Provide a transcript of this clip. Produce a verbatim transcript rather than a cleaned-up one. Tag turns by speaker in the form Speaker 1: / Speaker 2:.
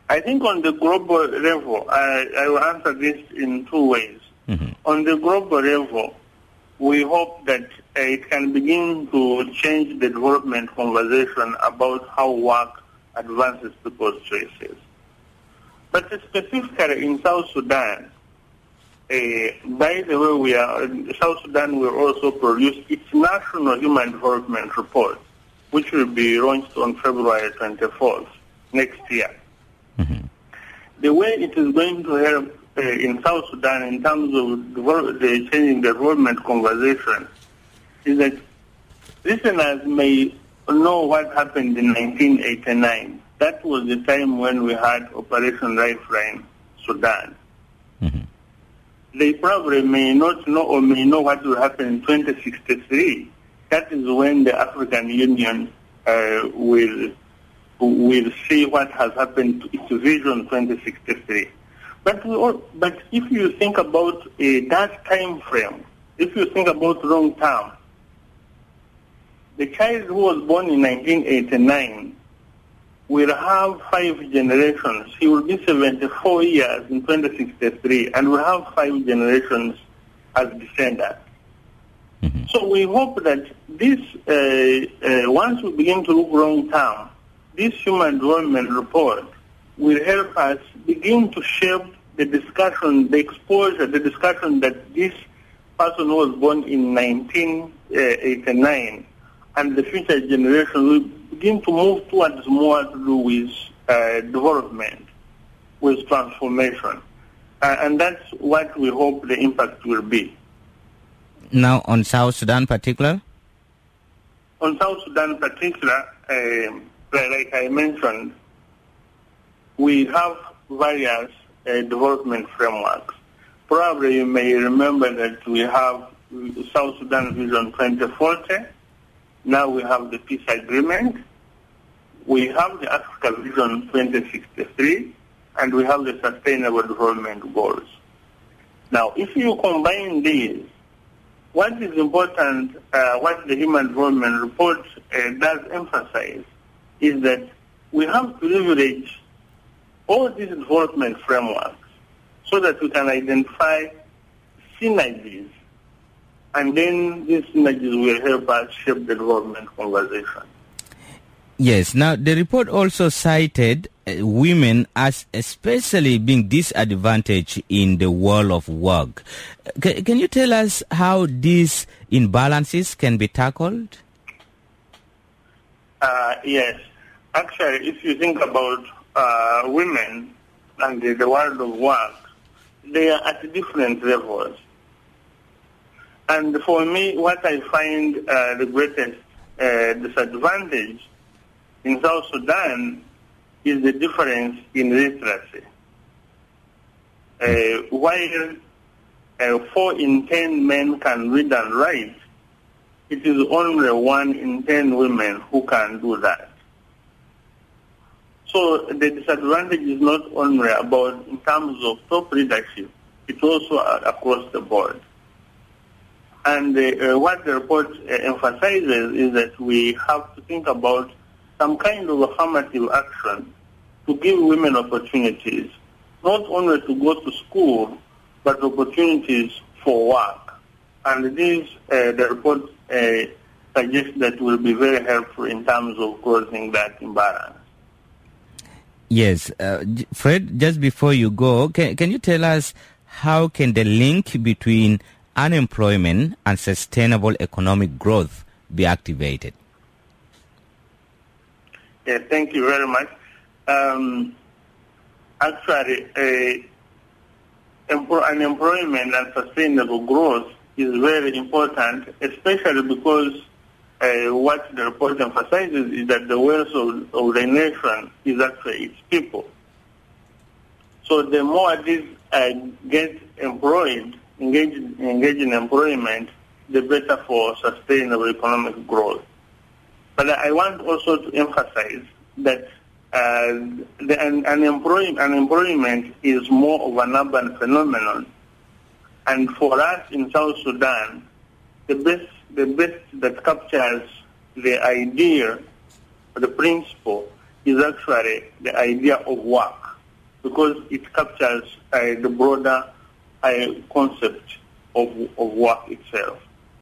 Speaker 1: I think on the global level, I, I will answer this in two ways. Mm-hmm. On the global level, we hope that uh, it can begin to change the development conversation about how work advances people's choices. But specifically in South Sudan, uh, by the way, we are, South Sudan will also produce its National Human Development Report, which will be launched on February twenty-fourth next year. Mm-hmm. The way it is going to help uh, in South Sudan in terms of develop, the changing the development conversation is that listeners may know what happened in nineteen eighty-nine. That was the time when we had Operation Lifeline Sudan. Mm-hmm. They probably may not know or may know what will happen in twenty sixty-three. That is when the African Union uh, will will see what has happened to its vision twenty sixty-three. But we all, but if you think about uh, that time frame, if you think about long term, the child who was born in nineteen eighty-nine will have five generations. He will be seventy-four years in twenty sixty-three and will have five generations as descendants. Mm-hmm. So we hope that this, uh, uh, once we begin to look long term, this Human Development Report will help us begin to shape the discussion, the exposure, the discussion that this person who was born in nineteen eighty-nine and the future generation will begin to move towards more to do with uh, development, with transformation. Uh, and that's what we hope the impact will be.
Speaker 2: Now, on South Sudan particular?
Speaker 1: On South Sudan particular, uh, like I mentioned, we have various uh, development frameworks. Probably you may remember that we have South Sudan Vision twenty forty. Now we have the peace agreement. We have the Africa Vision twenty sixty-three, and we have the Sustainable Development Goals. Now, if you combine these, what is important, uh, what the Human Development Report uh, does emphasize is that we have to leverage all these development frameworks so that we can identify synergies, and then these synergies will help us shape the development conversation.
Speaker 2: Yes. Now, the report also cited uh, women as especially being disadvantaged in the world of work. C- can you tell us how these imbalances can be tackled?
Speaker 1: Uh, yes. Actually, if you think about uh, women and the, the world of work, they are at different levels. And for me, what I find uh, the greatest uh, disadvantage in South Sudan is the difference in literacy. Uh, while uh, four in ten men can read and write, it is only one in ten women who can do that. So the disadvantage is not only about in terms of top leadership, it's also across the board. And uh, what the report uh, emphasizes is that we have to think about some kind of affirmative action to give women opportunities, not only to go to school, but opportunities for work. And this, uh, the report uh, suggests that will be very helpful in terms of closing that imbalance.
Speaker 2: Yes. Uh, Fred, just before you go, can, can you tell us how can the link between unemployment and sustainable economic growth be activated?
Speaker 1: Yeah, thank you very much. Um, actually, uh, unemployment and sustainable growth is very important, especially because uh, what the report emphasizes is that the wealth of, of the nation is actually its people. So the more these uh, get employed, engage, engage in employment, the better for sustainable economic growth. But I want also to emphasize that uh, the un- unemployment, unemployment is more of an urban phenomenon. And for us in South Sudan, the best, the best that captures the idea, the principle, is actually the idea of work. because it captures uh, the broader uh, concept of, of work itself.